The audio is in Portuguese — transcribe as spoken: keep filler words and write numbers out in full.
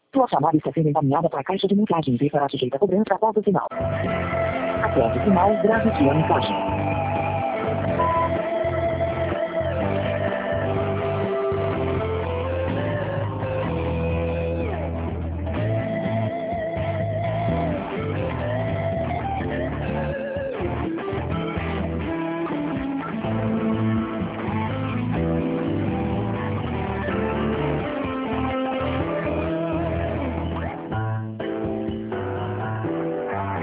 Sua chamada está sendo encaminhada para a caixa de mensagens e será sujeita a cobrança após o sinal. Após o sinal, grave sua mensagem.